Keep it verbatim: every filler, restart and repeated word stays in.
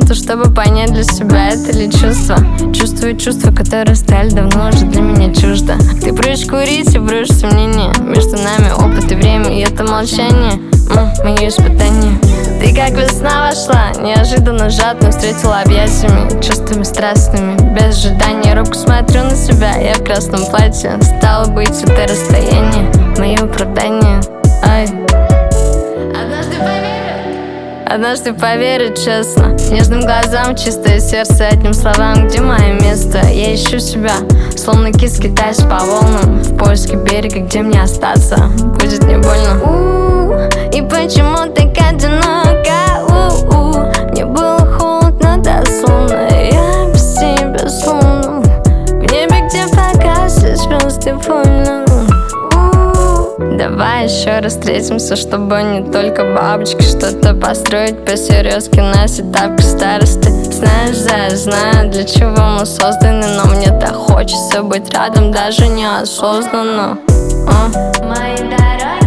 что чтобы понять для себя, это ли чувство. Чувствую чувства, которые стали давно уже для меня чуждо. Ты прочь курить и прочь сомнения. Между нами опыт и время, и это молчание м, мое испытание. Ты как весна вошла, неожиданно жадно встретила объятиями, чувствами страстными. Без ожидания робко смотрю на себя, я в красном платье. Стало быть, это расстояние мое оправдание. Ай. Однажды поверю, однажды поверю честно, нежным глазам, чистое сердце, одним словам, где мое место. Я ищу себя, словно кис китаюсь по волнам, в поиске берега, где мне остаться будет не больно. У-у-у, и почему так одиноко? У-у-у, мне было холодно до солнца, я без тебя словно в небе, где погасли звезды вольно. Давай еще раз встретимся, чтобы не только бабочки что-то построить по-серьезки нас этапе старости. Знаешь, да, я знаю, для чего мы созданы, но мне так хочется быть рядом, даже неосознанно. а? Мои дороги.